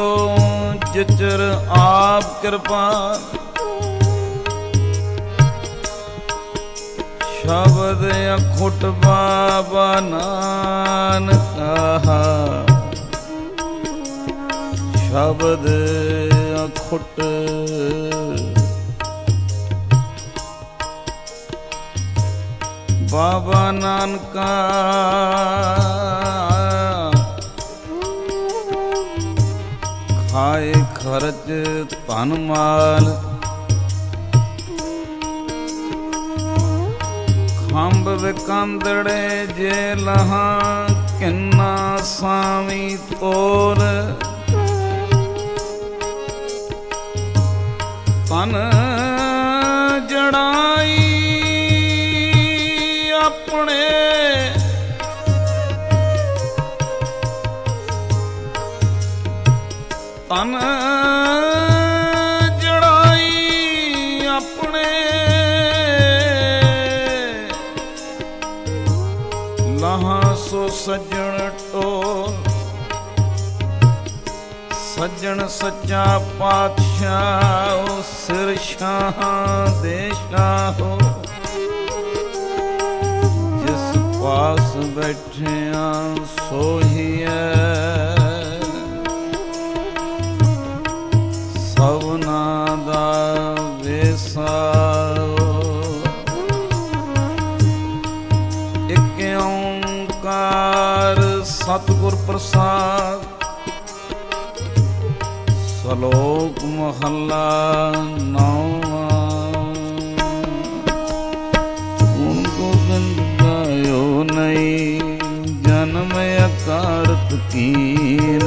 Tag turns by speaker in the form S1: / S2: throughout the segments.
S1: ਜਿਚਰ ਆਪ ਕਿਰਪਾਲ। ਸ਼ਬਦ ਅਖੁੱਟ ਬਾਬਾ ਨਾਨਕ ਆਹਾ, ਸ਼ਬਦ ਅਖੁੱਟ ਬਾਬਾ ਨਾਨਕਾ। ਖਾਏ ਖਰਚ ਧਨ ਮਾਲ, ਖੰਭ ਵਿਕੰਦੜੇ ਜੇ ਲਹਾਂ ਕਿੰਨਾ ਸਾਵੀ ਤੋਰ। ਤਨ ਜੜਾਈ ਆਪਣੇ, ਤਨ ਜੜਾਈ ਆਪਣੇ, ਲਹਾਂ ਸੋ ਸੱਜਣ ਟੋਲ। ਸੱਜਣ ਸੱਚਾ ਪਾਤਸ਼ਾਹ ਸਿਰ ਸ਼ਾਹਾਂ ਦੇ ਸ਼ਾਹੋ। ਜਿਸ ਪਾਸ ਬੈਠਿਆਂ ਸੋਹੀਐ, ਸਭਨਾ ਦਾ ਵੇਸਾਓ। ਇਕ ਓਂਕਾਰ ਸਤਿਗੁਰ ਪ੍ਰਸਾਦ। ਸ਼ਲੋਕ ਮਹੱਲਾ ਨੌਵਾਂ। ਗੁਣ ਗੋਬਿੰਦ ਗਾਇਓ ਨਹੀਂ, ਜਨਮ ਅਕਾਰਤ ਕੀਨ।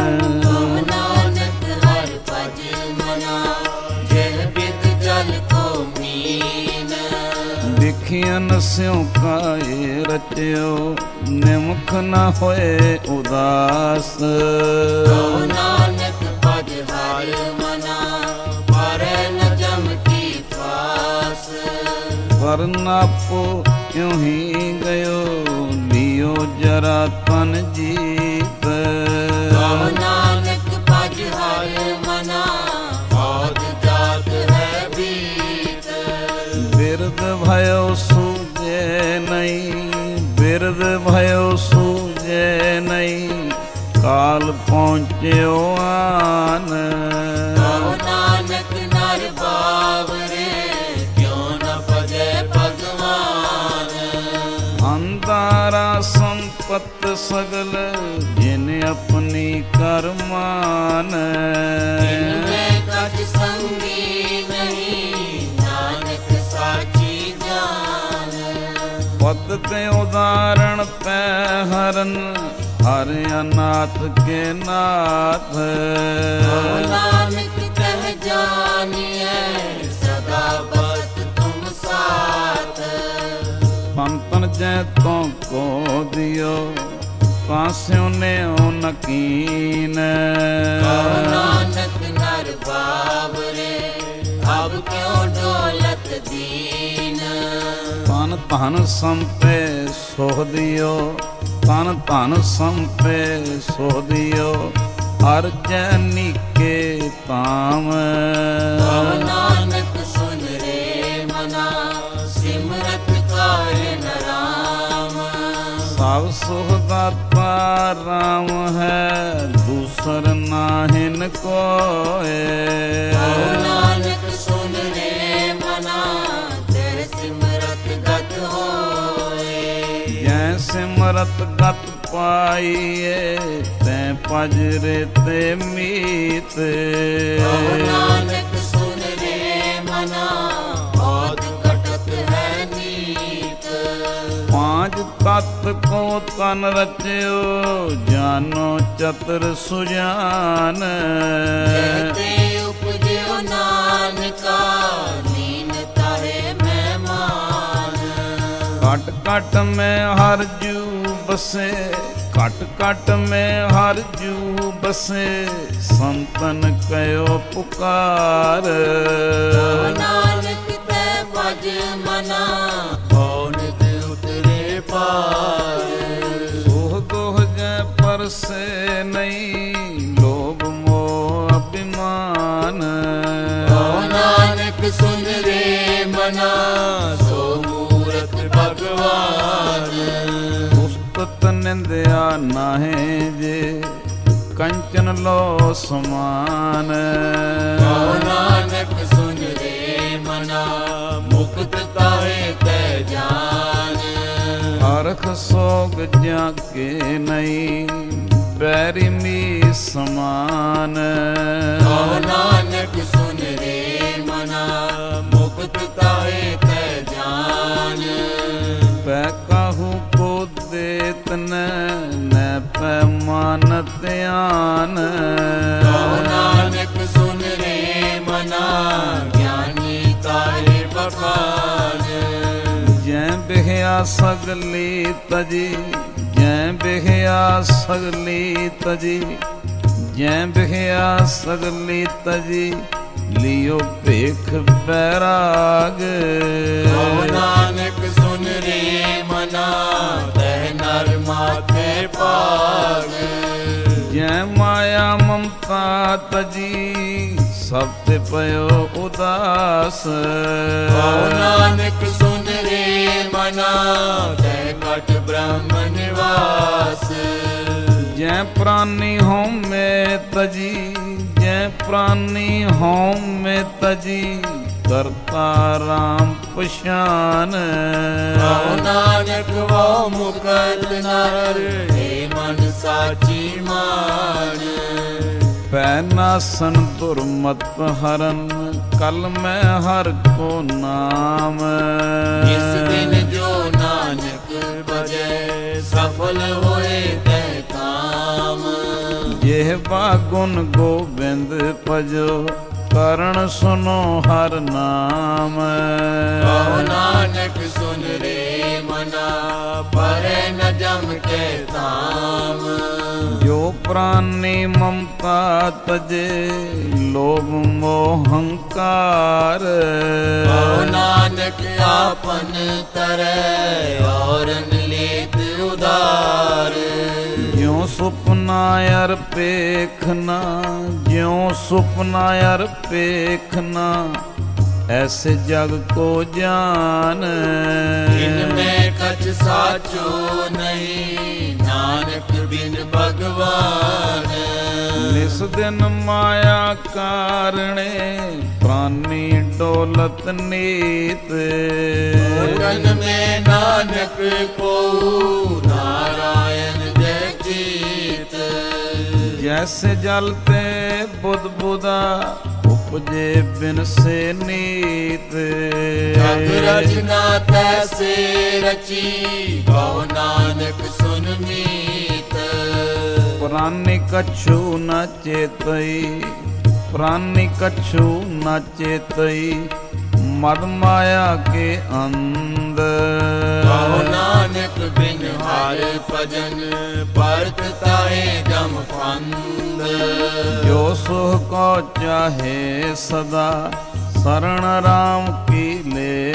S2: ਨਾਨਕ ਹਰਿ ਭਜ ਮਨਾ, ਜਿਹ ਬਿਦ ਜਲ ਕੋ ਮੀਨ।
S1: ਦੇਖਿਆ ਨਸਿਓ ਕਾਏ ਰਚਿਓ, ਨਿਮਖ ਨਾ ਹੋਏ ਉਦਾਸ।
S2: ਨਾਨਕ ਭਜ ਹਰਿ ਮਨਾ, ਪਰੈ ਨ ਜਮ ਕੀ ਫਾਸ।
S1: ਵਰਨਾਪੋ ਇਉਂ ਹੀ ਗਇਓ, ਲਿਓ ਜਰਾ ਤਨ ਜੀਤ।
S2: ਨਾਨਕ ਭਜ ਹਰਿ ਮਨਾ, ਔਦ ਜਾਤ ਹੈ ਬੀਤ।
S1: ਬਿਰਦ ਭਇਓ ਸੂਝੇ ਨਹੀਂ, ਬਿਰਦ ਭਇਓ ਸੂਝੇ ਨਹੀਂ, ਕਾਲ ਪਹੁੰਚਿਓ ਆਨ।
S2: ਨਾਨਕ ਨਰ ਬਾਵਰੇ, ਕਿਉ ਨ ਭਜੈ ਭਗਵਾਨ।
S1: ਅੰਧਾਰਾ ਸੰਪਤ ਸਗਲ, ਜਿਨ ਆਪਣੀ ਕਰਮਾਨ।
S2: ਜਿਨਮੇ ਕਛ ਸੰਗੀ ਨਹੀਂ, ਨਾਨਕ ਸਾਚੀ ਜਾਨ।
S1: ਪਦ ਤੇ ਉਦਾਹਰਣ ਪੈ ਹਰਨ, ਹਰ ਅਨਾਥ ਕੇ ਨਾਥ।
S2: ਨਾਨਕ ਕਹਿ ਜਾਨੀਐ, ਸਦਾ ਬਸਤ ਤੁਮ ਸਾਥ।
S1: ਸੰਤਨ ਜੈ ਤੋਂ ਕੋ ਦਿਓ, ਕਾਸਿਓ ਨੇ ਓ ਨਕੀਨ।
S2: ਨਾਨਕ ਨਰ ਬਾਵਰੇ, ਅਬ ਕਿਉ ਡੋਲਤ ਦੀਨ।
S1: ਤਨ ਧਨ ਸੰਪੇ ਸੋਹ ਦਿਓ, ਤਨ ਧਨ ਸੰਪੇ ਸੋਹ ਦਿਓ, ਹਰ ਜੈ ਨੀਕੇ ਤਾਮ।
S2: ਨਾਨਕ ਸੁਨ ਰੇ ਮਨਾ, ਸਿਮਰਤ ਕਾਇ ਨ ਰਾਮ।
S1: ਸਭ ਸੁਖ ਦਾਤਾ ਰਾਮ ਹੈ, ਦੂਸਰ ਨਾਹਿਨ ਕੋਏ।
S2: ਨਾਨਕ ਸੁਨ ਰੇ ਮਨਾ, ਤੇਰੇ ਸਿਮਰਤ ਗਤ ਹੋਏ।
S1: ਜੈ ਸਿਮਰਤ ਗਤ ਪਾਈਏ, ਤੈਂ ਪਜਰੇ ਤੇ ਮੀਤ।
S2: ਨਾਨਕ ਸੁਨ ਰੇ ਮਨਾ, ਔਦ ਕਟਤ ਹੈ ਨੀਤ।
S1: ਪਾਂਚ ਤਤ ਕੋ ਤਨ ਰਚਿਓ, ਜਾਨੋ ਚਤੁਰ ਸੁਜਾਨ।
S2: ਤੇ ਉਪਜਿਓ ਨਾਨਕਾ, ਲੀਨ ਤਾਰੇ ਮਹਿਮਾਨ।
S1: ਘਟ ਘਟ ਮੈਂ ਹਰ ਜੂ ਬਸੇ, ਘਟ ਘਟ ਮੈਂ ਹਰ ਜੂ ਬਸੇ, ਸੰਤਨ ਕਯੋ ਪੁਕਾਰ।
S2: ਨਾਨਕ ਤੈ ਭਜ ਮਨਾ, ਕੌਣ ਤੇ ਉਤਰੇ ਪਾਰ।
S1: ਸੋਹ ਦੋਹ ਜੈ ਪਰਸੇ ਨਹੀਂ, ਲੋਭ ਮੋਹ
S2: ਸੁਨ ਰੇ ਮਨਾ ਸੋ ਮੂਰਤ ਭਗਵਾਨ।
S1: ਉਸਤਤ ਨਿੰਦਿਆ ਨਾਹੇ ਜੇ ਕੰਚਨ ਲੋ ਸਮਾਨ।
S2: ਕਉ ਨਾਨਕ ਸੁਨ ਰੇ ਮਨਾ ਮੁਕਤ ਤਾਹੇ ਤੈ ਜਾਨ।
S1: ਹਰਖ ਸੋਗ ਜਾਕੇ ਨਹੀਂ ਬੈਰੀ ਮੀ ਸਮਾਨ।
S2: ਕਉ ਨਾਨਕ ਸੁਨ ਰੇ ਮਨਾ ਮੁਕਤ ਤਾਹੇ ਤੈ ਜਾਨ।
S1: ਪੈ ਕਾਹੂ ਕੋ ਦੇਤ ਨੈ ਪੈ ਮਨ ਧਿਆਨ।
S2: ਕਉ ਨਾਨਕ ਸੁਨ ਰੇ ਮਨਾ ਗਿਆਨੀ ਤਾਰੇ ਬਖਾਨ।
S1: ਜੈ ਬਿਹਿਆ ਸਗਲੀ ਤਜੀ ਜੈ ਬਿਹਿਆ ਸਗਲੀ ਤਜੀ ਜੈ ਬਿਹਿਆ ਸਗਲੀ ਤਜੀ ਲਿਓ ਭੇਖ ਬੈਰਾਗ।
S2: ਕਉ ਨਾਨਕ ਸੁਨ ਰੇ ਮਨਾ ਤੈ ਨਰ ਮਾਥੇ ਭਾਗ।
S1: ਜੈ ਮਾਇਆ ਮਮਤਾ ਤਜੀ ਸਭ ਤੇ ਪਇਓ ਉਦਾਸ।
S2: ਕਉ ਨਾਨਕ ਸੁਨ ਰੇ ਮਨਾ ਤੈ ਕਟ ਬ੍ਰਹਮ ਨਿਵਾਸ।
S1: ਜੈ ਪ੍ਰਾਨੀ ਹਉਮੈ ਤਜੀ ਜੈ ਪ੍ਰਾਨੀ ਹਉਮੈ ਤਜੀ ਕਰਤਾ ਰਾਮ ਪਛਾਨ।
S2: ਕਉ ਨਾਨਕ ਵੋ ਮੁਕਤ ਨਰ ਏ ਮਨ ਸਾਚੀ ਮਾਨ।
S1: ਪੈ ਨਾਸਨ ਦੁਰਮਤ ਹਰਨ ਕਲ ਮੈਂ ਹਰ ਕੋ ਨਾਮ।
S2: ਇਸ ਦਿਨ ਜੋ ਨਾਨਕ ਭਜੈ ਸਫਲ ਹੋਏ ਤੈ ਕਾਮ।
S1: ਜਿਹਵਾ ਗੁਣ ਗੋਬਿੰਦ ਭਜੋ ਕਰਨ ਸੁਨੋ ਹਰ ਨਾਮ।
S2: ਕਉ ਨਾਨਕ ਸੁਨ ਰੇ ਮਨਾ ਪਰੈ ਨ ਜਮ ਕੇ ਧਾਮ।
S1: ਜੋ ਪ੍ਰਾਨੀ ਮਮਤਾ ਤਜੇ ਲੋਭ ਮੋਹ ਹੰਕਾਰ।
S2: ਕਉ ਨਾਨਕ ਆਪਨ ਤਰੈ ਔਰਨ ਲੇਤ ਉਦਾਰ।
S1: ਜਿਉ ਸੁਪਨਾ ਅਰ ਪੇਖਨਾ ਜਿਉ ਸੁਪਨਾ ਅਰ ਪੇਖਨਾ ਐਸੇ ਜਗ ਕੋ ਜਾਨ।
S2: ਇਨ ਮੈਂ ਕਛ ਸਾਚੋ ਨਹੀਂ ਨਾਨਕ ਬਿਨ ਭਗਵਾਨ।
S1: ਨਿਸ ਦਿਨ ਮਾਇਆ ਕਾਰਣੇ ਪ੍ਰਾਨੀ ਡੋਲਤ ਨੀਤ।
S2: ਤਨ ਮੈਂ ਨਾਨਕ ਕੋ ਨਾਰਾਇਣ ਜੈ ਜੀਤ।
S1: ਜੈਸੇ ਜਲ ਤੇ ਬੁੱਧ ਬੁਦਾ ਉਪਜੇ ਬਿਨ ਸੇ ਨੀਤ।
S2: ਜਗ ਰਚਨਾ ਤੈਸੇ ਰਚੀ ਕਉ ਨਾਨਕ ਸੁਨ ਮੀਤ।
S1: ਪ੍ਰਾਨੀ ਕਛੂ ਨ ਚੇਤਈ ਪ੍ਰਾਨੀ ਕਛੂ ਨ ਚੇਤਈ ਮਦ ਮਾਇਆ ਕੇ ਅੰਧ।
S2: ਕਉ ਨਾਨਕ ਬਿਨ ਹਰ ਭਜਨ ਭਰਤ ਤਾਹੇ ਜਮ ਫੰਦ।
S1: ਜੋ ਸੁਖ ਕੋ ਚਾਹੇ ਸਦਾ ਸਰਣ ਰਾਮ ਕੀ ਲੈ।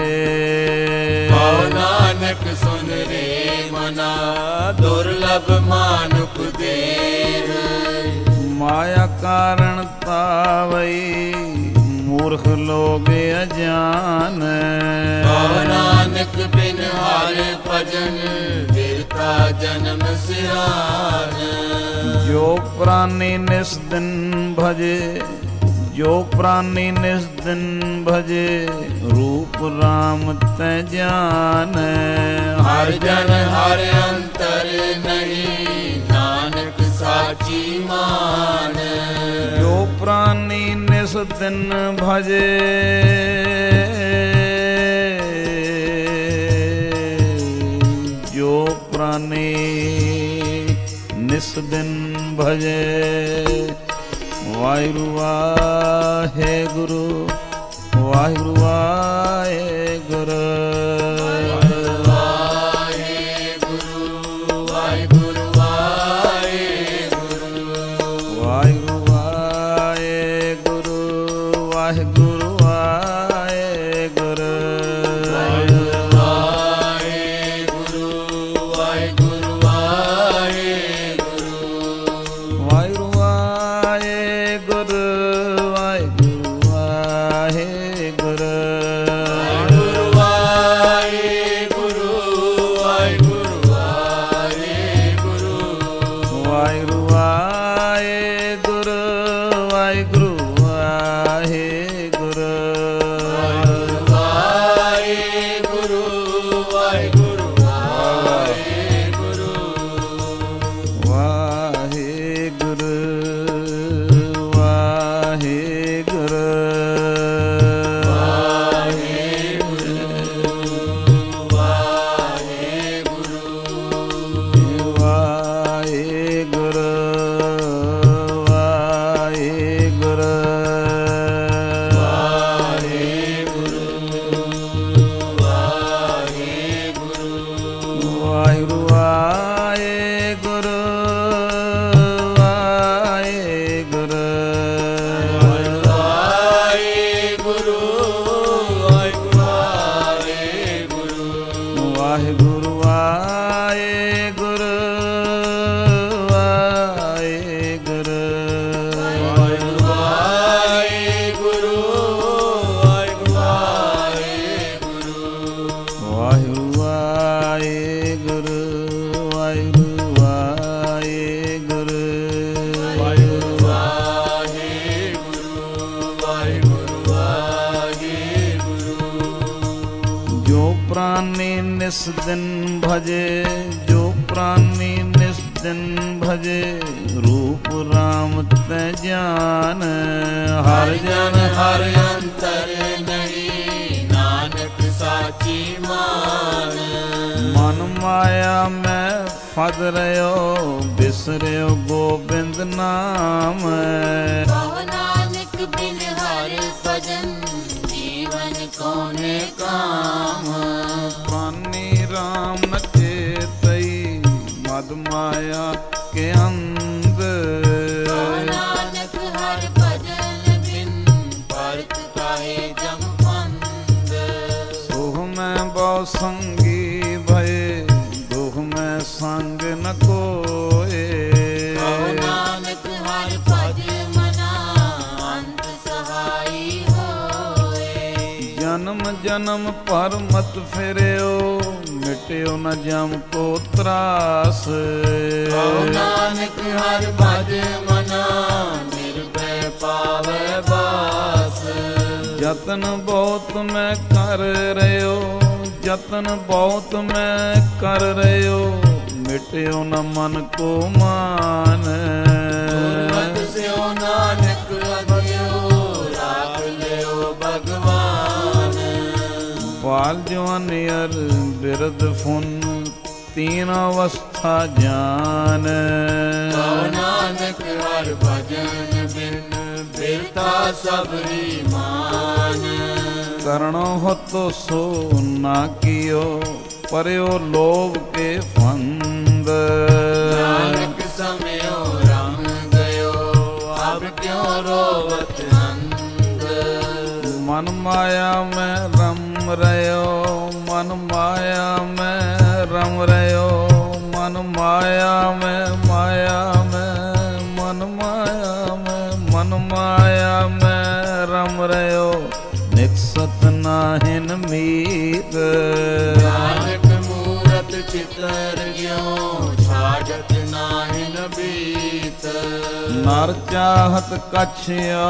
S2: ਕਉ ਨਾਨਕ ਸੁਨ ਰੇ ਮਨਾ ਦੁਰਲਭ ਮਾਨੁਖ ਦੇਹ।
S1: ਮਾਇਆ ਕਾਰਣ ਤਾਵਈ ਮੂਰਖ ਲੋਗ ਅਜਾਨ।
S2: ਕਉ ਨਾਨਕ ਬਿਨ ਹਰ ਭਜਨ ਬਿਰਤਾ ਜਨਮ ਸਿਆਨ।
S1: ਜੋ ਪ੍ਰਾਨੀ ਨਿਸ ਦਿਨ ਭਜੇ ਜੋ ਪ੍ਰਾਨੀ ਨਿਸ ਦਿਨ ਭਜੇ ਰੂਪ ਰਾਮ ਤੈ ਜਾਨ।
S2: ਹਰ ਜਨ ਹਰ ਅੰਤਰ ਨਹੀਂ ਨਾਨਕ ਸਾਚੀ ਮਾਨ।
S1: ਜੋ ਪ੍ਰਾਨੀ ਨਿਸ ਦਿਨ ਭਜੇ ਜੋ ਪ੍ਰਾਨੀ ਨਿਸ ਦਿਨ ਭਜੇ। ਵਾਹਿਗੁਰੂ ਵਾਹਿਗੁਰੂ ਵਾਹਿਗੁਰੂ ਵਾਹਿਗੁਰੂ। ਵਾਹਿਗੁਰੂ ਵਾਹਿਗੁਰੂ। ਵਾਹਿਗੁਰੂ ਵਾਹਿਗੁਰੂ ਵਾਹਿਗੁਰੂ। ਵਾਹਿਗੁਰੂ ਵਾਹਿਗੁਰੂ
S2: ਵਾਹਿਗੁਰੂ ਵਾਹਿਗੁਰੂ ਵਾਹਿਗੁਰੂ
S1: ਵਾਹਿਗੁਰੂ ਵਾਹਿਗੁਰੂ ਵਾਹਿਗੁਰੂ ਵਾਹਿਗੁਰੂ ਵਾਹਿਗੁਰੂ
S2: ਵਾਹਿਗੁਰੂ
S1: ਵਾਹਿਗੁਰੂ ਵਾਹਿਗੁਰੂ ਵਾਹਿਗੁਰੂ ਜੋ ਪ੍ਰਾਨੀ ਨਿਸ ਦਿਨ ਭਜੇ ਜੋ ਪ੍ਰਾਨੀ ਨਿਸ ਦਿਨ ਭਜੇ ਰੂਪ ਰਾਮ ਤੈ ਜਾਨ ਹਰ ਜਨ ਹਰ
S2: ਅੰਤਰ ਨਹੀਂ ਨਾਨਕ ਸਾਚੀ ਮਾਨ
S1: ਮਨ ਮਾਇਆ ਮੈਂ ਫਦ ਰਿਓ ਬਿਸਰਿਓ ਗੋਬਿੰਦ ਨਾਮ
S2: ਕਹੋ ਨਾਨਕ ਬਿਨ ਹਰਿ ਭਜਨ ਜੀਵਨ ਕੋਨੇ ਕਾਮ
S1: ਪ੍ਰਾਨੀ ਰਾਮ ਨ ਚੇਤਈ ਮਦ ਮਾਇਆ ਕੇ ਅੰਦਰ
S2: ਕਹੋ ਨਾਨਕ ਹਰਿ ਭਜਨ ਬਿਨ ਪਰਤ ਕਾਹੇ ਜਮ ਪੰਦ
S1: ਸੋਹ ਮੈਂ ਬਹੁ ਸੰਗੀ ਭਏ ਦੁਖ ਮੈਂ ਸੰਗ ਨ ਕੋਏ
S2: ਕਹੋ ਨਾਨਕ ਹਰਿ ਭਜ ਮਨਾ ਅੰਤ ਸਹਾਈ ਹੋਏ
S1: ਜਨਮ ਜਨਮ ਪਰ ਮਤ ਫਿਰਿਓ ਮਿਟਿਓ ਨ ਜਮ ਕੋ ਤਰਾਸ
S2: ਕਹੋ ਨਾਨਕ ਹਰਿ ਭਜ ਮਨਾ ਨਿਰਭੈ ਪਾਵੈ ਬਾਸ
S1: ਜਤਨ ਬਹੁਤ ਮੈਂ ਕਰ ਰਿਓ ਜਤਨ ਬਹੁਤ ਮੈਂ ਕਰ ਰਿਓ ਮਿਟਿਓ ਨ ਮਨ ਕੋ ਮਾਨ
S2: ਗੁਰਮਤਿ ਸਿਓ ਨਾਨਕ ਅਗਿਓ ਰਾਖ ਲਿਓ ਭਗਵਾਨ
S1: ਬਾਲ ਜਵਾਨੀ ਅਰ ਬਿਰਧ ਫੁਨ ਤੀਨ ਅਵਸਥਾ ਜਾਨ
S2: ਕਹੋ ਨਾਨਕ ਹਰਿ ਭਜਨ ਬਿਨ ਬਿਰਥਾ ਸਬਰੀ ਮਾਨ
S1: ਕਰਣੋ ਹਤੋ ਸੋ ਨਾ ਕੀਓ ਪਰਿਓ ਲੋਭ ਕੇ ਫੰਦ
S2: ਨਾਨਕ ਸਮਿਓ ਰਮ ਗਇਓ ਅਬ ਕਿਉ ਰੋਵਤ ਅੰਧ
S1: ਮਨ ਮਾਇਆ ਮੈਂ ਰਮ ਰਿਓ ਮਨ ਮਾਇਆ ਮੈਂ ਰਮ ਰਿਓ ਮਨ ਮਾਇਆ ਮੈਂ ਮਨ ਮਾਇਆ ਮੈਂ ਰਮ ਰਿਓ ਨਿਕਸਤ ਨਾਹਿਨ ਮੀਤ
S2: ਨਾਨਕ ਮੂਰਤ ਚਿਤਰ ਗਿਓ ਛਾੜਤ ਨਾਹਿਨ ਬੀਤ
S1: ਨਰ ਚਾਹਤ ਕਛ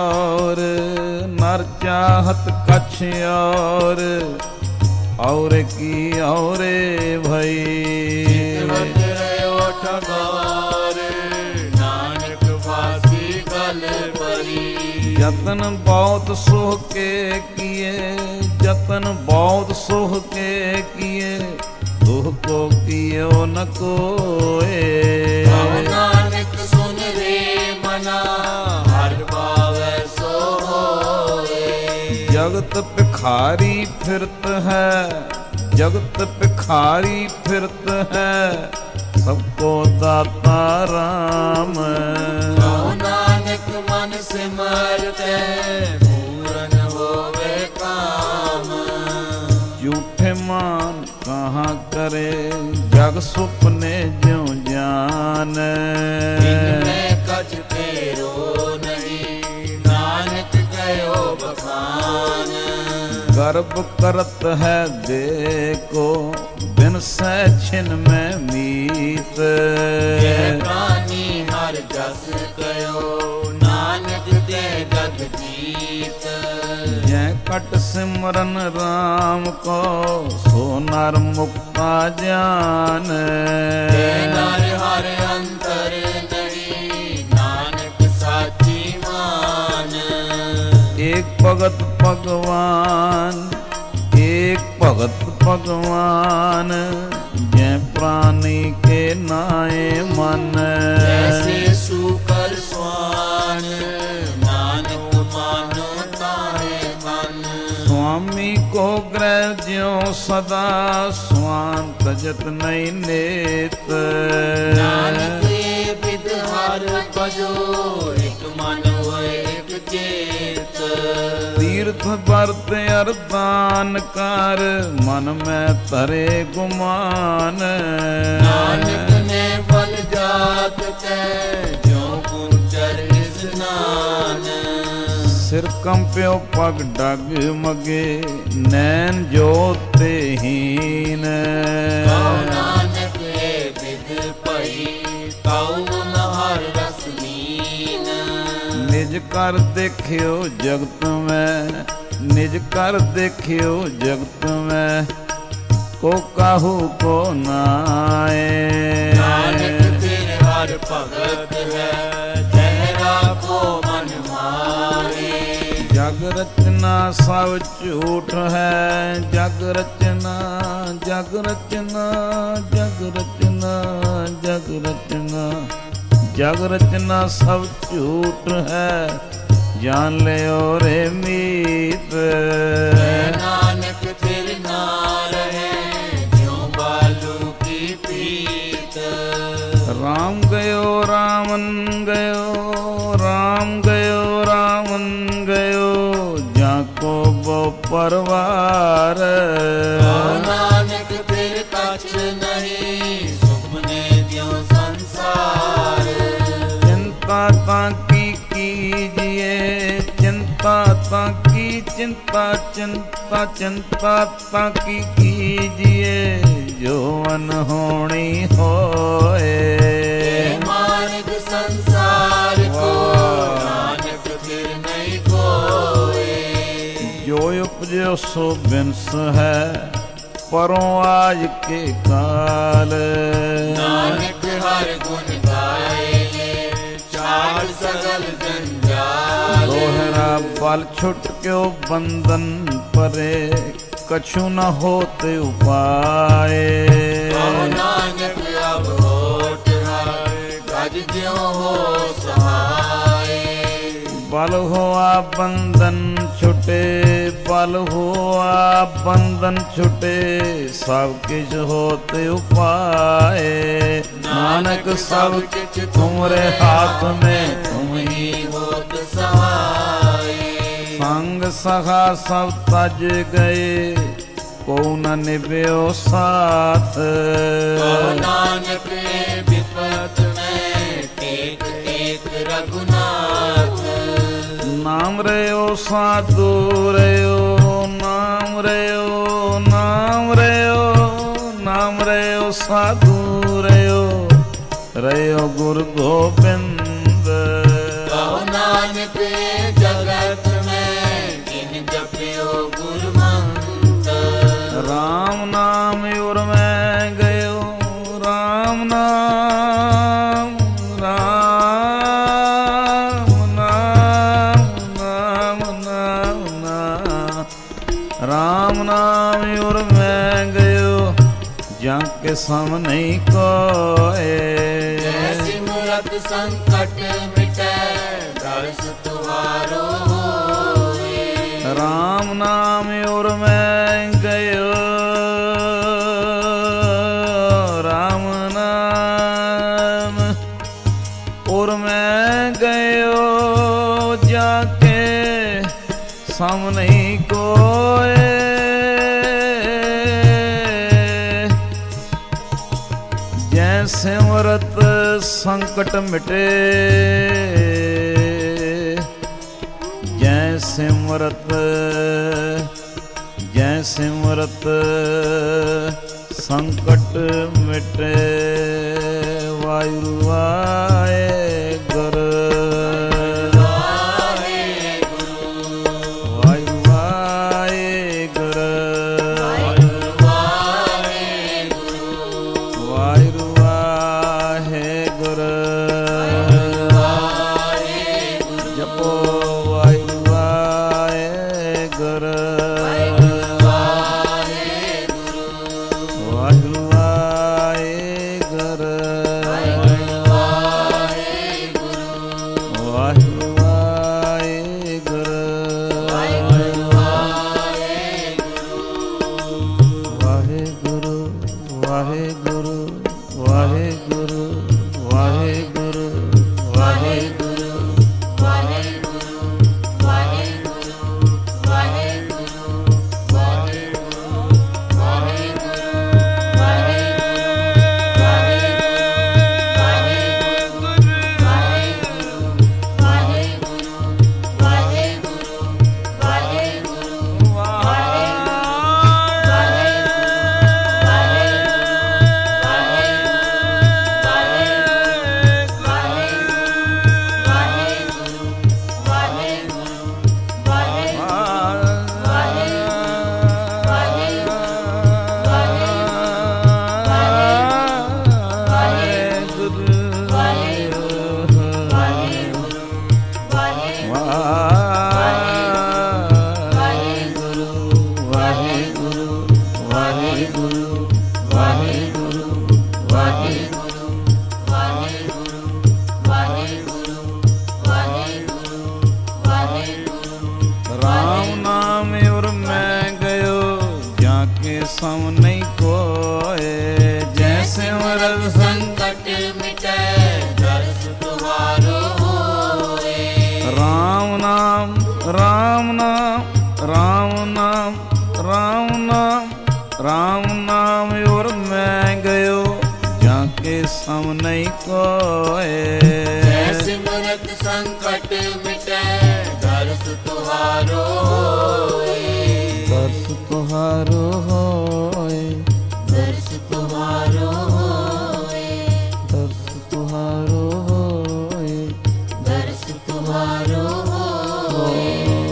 S1: ਔਰ ਕੀ ਔਰੇ ਭਈ
S2: ਜੀਵਤ ਰਿਓ ਠਗਾਰ ਨਾਨਕ ਫਾਸੀ ਗਲ ਪਰੀ
S1: ਜਤਨ ਬਹੁਤ ਸੁਖ ਕੇ ਕੀਏ ਜਤਨ ਬਹੁਤ ਸੁਖ ਕੇ ਕੀਏ ਦੁਖ ਕੋ ਕੀਓ ਨ ਕੋਏ
S2: ਕਹੋ ਨਾਨਕ ਸੁਨ ਰੇ ਮਨਾ ਹਰਿ ਭਾਵੈ ਸੋ ਹੋਏ
S1: ਜਗਤ ਭਿਖਾਰੀ ਫਿਰਤ ਹੈ ਜਗਤ ਭਿਖਾਰੀ ਫਿਰਤ ਹੈ ਸਭ ਕੋ ਦਾਤਾ ਰਾਮ
S2: ਕਹੋ ਨਾਨਕ ਮਨ ਸਿਮਰਤੈ ਪੂਰਨ ਹੋਵੇ ਕਾਮ
S1: ਝੂਠੇ ਮਾਨ ਕਹਾਂ ਕਰੇ ਜਗ ਸੁਪਨੇ ਜਿਉ ਜਾਨ
S2: ਇਨਮੇ ਕਛ ਤੇਰੋ ਨਹੀਂ ਨਾਨਕ ਕਹਿਓ ਬਖਾਨ
S1: ਗਰਭ ਕਰਤ ਹੈ ਦੇਖੋ ਬਿਨ ਸੈ ਛਿਨ ਮੈਂ ਮੀਤ
S2: ਜੈ ਪ੍ਰਾਨੀ ਹਰਿ ਜਸ ਕਯੋ ਨਾਨਕ ਤੇ जीत।
S1: जै कट सिमरन राम को सो नर मुक्ता जान।
S2: जय नर हर अंतर नहीं नानक साची मान।
S1: एक भगत भगवान एक भगत भगवान जै प्राणी के नाए मन।
S2: जैसे सूकर स्वान नानक मानो ताहे मन।
S1: स्वामी को ग्रह ज्यों सदा स्वान तजत नहीं नेत।
S2: नानक ये विद हर भजो एक मन होए एक चेत।
S1: तीर्थ बरत अरदान कर मन में तरे गुमान।
S2: नानक ने बल जात कै जो कुंचर स्नान।
S1: सिर कंप्यो पग डग मगे नैन जोते हीन।
S2: कहो नानक ये विद पई कहो न हर रस लीन।
S1: निज कर देखियो जगत में निज कर देखियो जगत में को काहू को नाए।
S2: नानक तेरे हर भगत है तेरा को मन मारे।
S1: जग रचना सब झूठ है जग रचना जग रचना जग रचना जग रचना जग रचना सब झूठ है जान ले रे मीत।
S2: नानक तेरे नाल है जो बालू की पीत।
S1: राम गयो रामन गयो राम गयो रामन गयो जाको बो परवार।
S2: नानक तेरे कछ नहीं सुपने द्यो संसार।
S1: चिंता ताकी कीजिए चिंता ताकी चिंता चिंता चिंता ताकी कीजिए जो अनहोनी होए।
S2: मार्ग संसार को नानक फिर नहीं कोए।
S1: जो उपजो सो बिंस है परों आज के काल।
S2: नानक हर गुण गाए चार सगल जंजाल।
S1: दोहरा बल छुट क्यों बंधन परे कछु न होते उपाय।
S2: नानक अब होठ हर गज ज्यों हो सहाय।
S1: बल हुआ बंधन छुटे बल हुआ बंधन छुटे सब किछ होते उपाय। नानक सब किछ तुमरे हाथ में तुम ही
S2: होत सहाय।
S1: संग सखा सब तज गए को न निभ्यो साथ।
S2: नानक विपत में टेक टेक रघुनाथ।
S1: नाम रयो साधु रयो नाम रयो नाम रयो नाम रयो साधु रयो रयो गुरु गोबिंद।
S2: नानक जगत में जिन जपियो गुरु मंत्र।
S1: राम नाम उर में गयो राम नाम राम नाम नाम नाम नाम राम नाम उर में गयो जाके सम नहीं कोए।
S2: सिमरत संकट मिटे दर्श तुम्हारो होए।
S1: राम नाम उर में गयो राम नाम उर में गयो जाके सम नहीं कोए। जैसे सिमरत संकट मिटे जय सिमरत संकट मिटे वायु आए गुर सम नहीं कोय, जैसे
S2: सिमरत संकट मिटे दर्श तुम्हारो होए।
S1: राम नाम राम नाम राम नाम राम नाम राम नाम और मैं गयो जाके सम नहीं कोय।
S2: सिमरत संकट मिटे दर्श तुम्हारो होए।
S1: दर्श तुम्हारो होए,
S2: दर्श तुम्हारो होए।
S1: दर्श तुम्हारो होए,
S2: दर्श तुम्हारो होए।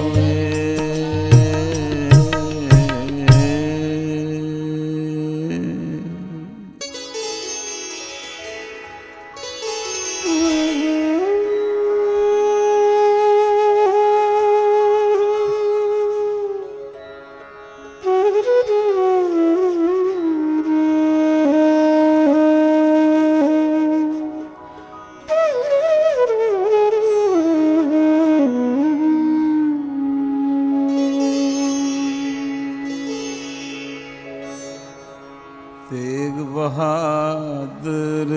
S1: तेग बहादुर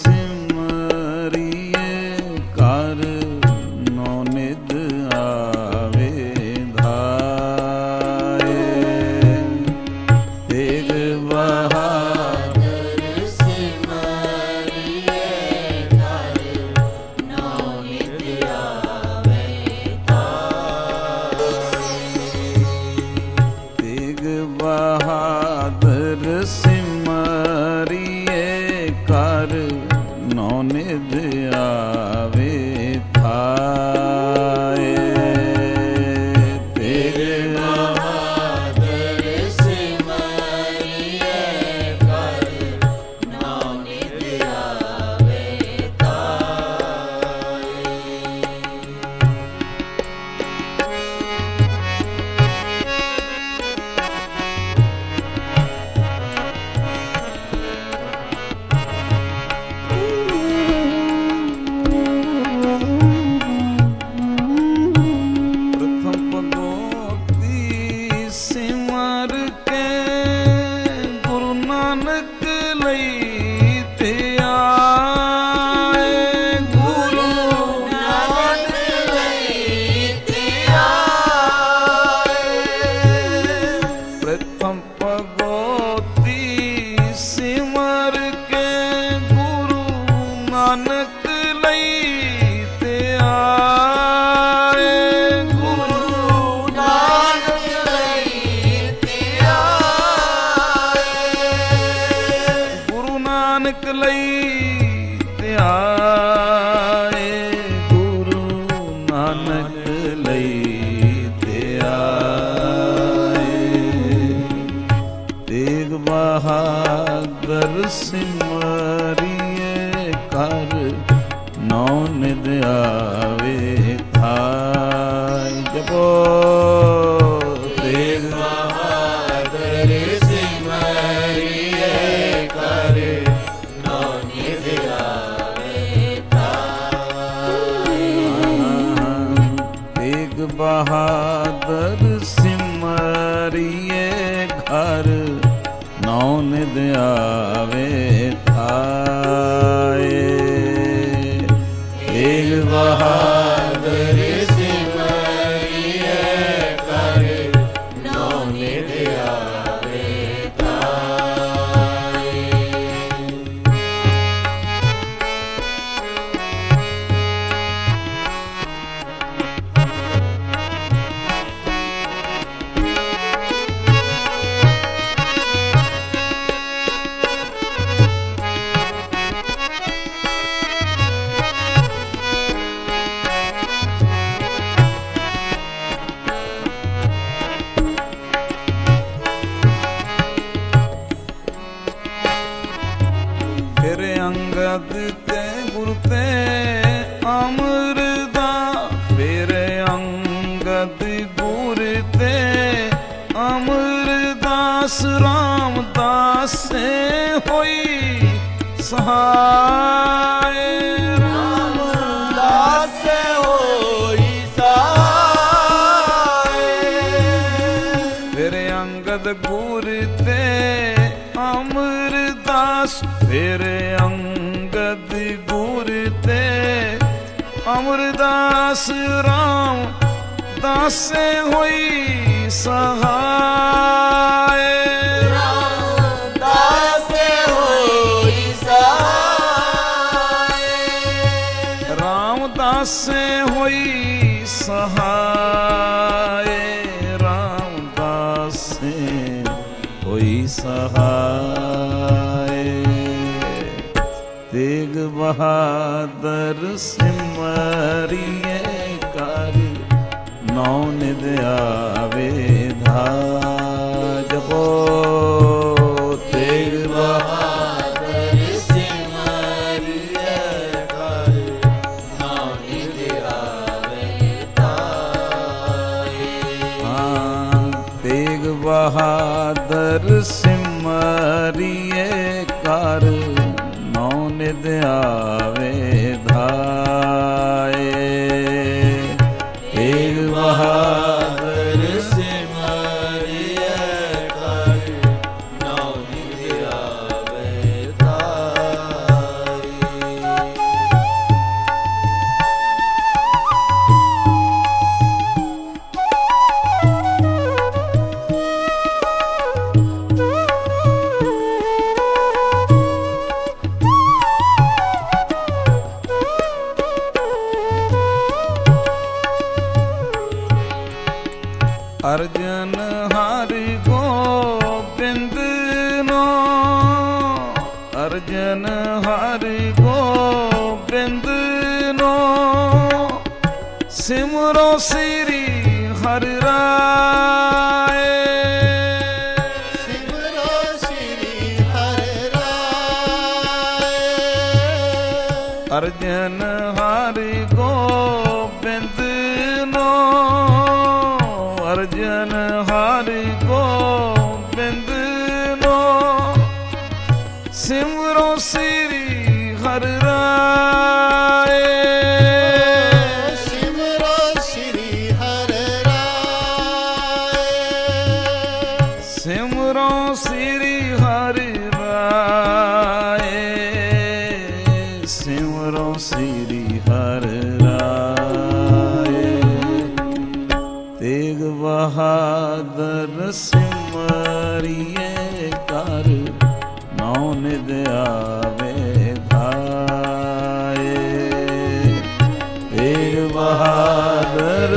S1: सिमरिए कर नौ निध आवे धाए। तेग बहादुर
S2: सिमरिए कर नौ निध आवे धाए।
S1: तेग बहादुर सिमरिए कर नौ निध आवे थाए। तेग
S2: बहादुर सिमरिए कर नौ निध आवे धाए।
S1: प्रथम भगवती सिमर के गुरु नानक लई ते आए। गुरु
S2: नानक लईते आए।
S1: प्रथम भगवती सिमर के गुरु नानक लई ते आए। गुरु
S2: नानक लईते आए।
S1: गुरु नानक लई ते आए। गुरु नानक लई ते आए। तेग बहादुर सिमरिए कर नौ निध आवे थाए। ਜਪੋ
S2: ਤੇਗ ਬਹਾਦਰ ਸਿਮਰਿਐ ਕਰ ਨਾਨਕ ਆਵੇ
S1: ਤੇਗ ਬਹਾਦਰ ਸਿਮਰਿਐ ਘਰ ਨੌ ਨਿਧ ਆਵੇ ਥਾਏ ਤੇਗ ਬਹਾਦਰ
S2: ਸਿਮਰਿਐ ਕਰ ਨੌ ਨਿਧ ਆਵੇ ਥਾਏ
S1: ਫਿਰ ਅੰਗਦ ਤੇ ਗੁਰ ਤੇ ਅਮਰਦਾ ਫਿਰ ਅੰਗਦ ਗੁਰ ਤੇ ਅਮਰਦਾਸ ਰਾਮਦਾਸੇ ਹੋਈ ਸਹਾਏ
S2: ਰਾਮਦਾਸ ਹੋਈ ਸਹਾਏ
S1: ਫਿਰ ਅੰਗਦ ਗੁਰ ਤੇ ਅਮਰਦਾਸ ਫਿਰ ਅੰਗਦ ਗੁਰ ਤੇ ਅਮਰਦਾਸ ਰਾਮ ਦਾਸੇ ਹੋਈ ਸਹਾਏ
S2: ਰਾਮਦਾਸ ਹੋਈ ਸਹਾਏ
S1: ਰਾਮਦਾਸੇ ਹੋਈ ਸਹਾਏ ਰਾਮਦਾਸੇ ਹੋਈ ਸਹਾਏ ਤੇਗ ਬਹਾਦਰ ਸਿਮਰਿਐ ਕਰ ਨੌ ਨਿਧ ਆਵੇ ਧਾਰ ਜਪੋ ਤੇਗ
S2: ਬਹਾਦਰ ਸਿਮਰਿਐ ਕਰ ਨੌ ਨਿਧ ਆਵੇ ਧਾਰੇ
S1: ਤੇਗ ਬਹਾਦਰ ਸਿਮਰਿਐ ਕਰ ਨੌ ਨਿਧ ਆਵੇ ਧਾਏ ਤੇਗ ਬਹਾਦਰ
S2: ਸਿਮਰਿਐ ਕਰ ਨੌ ਨਿਧ ਆਵੇ ਧਾਰੇ
S1: ਅਰਜਨ ਹਰਿ ਗੋਬਿੰਦ ਨੋ ਅਰਜਨ ਹਰਿ ਗੋਬਿੰਦ ਨੋ ਸਿਮਰੋ ਸ੍ਰੀ ਹਰਿ ਰਾਏ
S2: ਸਿਮਰੋ ਸ੍ਰੀ ਹਰਿ ਰਾਏ
S1: ਅਰਜਨ ਹਰਿ ਗੋਬਿੰਦ ਨੋ ਅਰਜਨ ਹਰਿ ਗੋਬਿੰਦ ਨੋ ਸਿਮਰੋ ਸ੍ਰੀ ਹਰਿ ਰਾਏ
S2: ਸਿਮਰੋ ਸ੍ਰੀ ਹਰਿ ਰਾਏ
S1: ਸਿਮਰੋ ਸ੍ਰੀ ਹਰਿ ਰਾਏ ਸਿਮਰੋ ਸ੍ਰੀ ਹਰਿ ਰਾਏ ਤੇਗ ਬਹਾਦਰ ਸਿਮਰਿਐ ਕਰ ਨੌ ਨਿਧ ਆਵੇ ਧਾਏ ਤੇਗ ਬਹਾਦਰ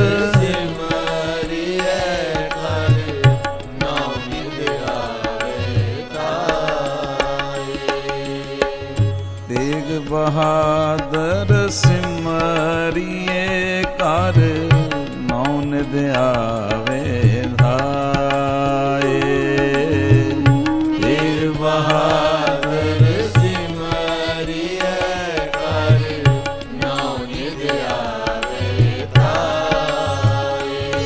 S2: ਸਿਮਰਿਐ ਕਰ ਨੌ ਨਿਧ ਆਵੇ ਧਾਰੇ
S1: ਤੇਗ ਬਹਾਦਰ ਸਿਮਰਿਐ ਕਰ ਨੌ ਨਿਧ ਆਵੇ ਧਾਏ ਤੇਗ ਬਹਾਦਰ
S2: ਸਿਮਰਿਐ ਕਰ ਨੌ ਨਿਧ ਆਵੇ ਧਾਰੇ